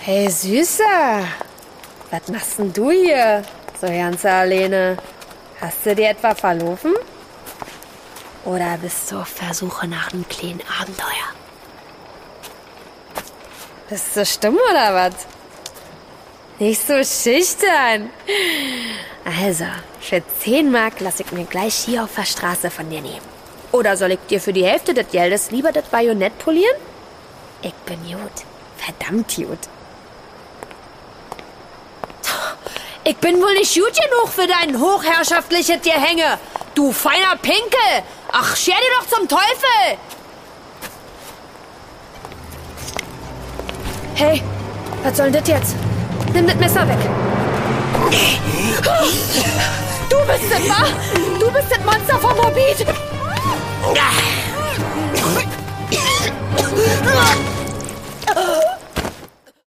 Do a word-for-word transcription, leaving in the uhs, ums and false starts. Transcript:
Hey, Süßer. Was machst denn du hier? So ganz alleine. Hast du dir etwa verlaufen? Oder bist du auf der Suche nach einem kleinen Abenteuer? Bist du stumm oder was? Nicht so schüchtern. Also, für zehn Mark lass ich mir gleich hier auf der Straße von dir nehmen. Oder soll ich dir für die Hälfte des Geldes lieber das Bajonett polieren? Ich bin gut. Verdammt gut. Ich bin wohl nicht gut genug für dein hochherrschaftliches Gehänge. Du feiner Pinkel. Ach, scher dir doch zum Teufel. Hey, was soll denn das jetzt? Nimm das Messer weg. Du bist das, wa? Du bist das Monster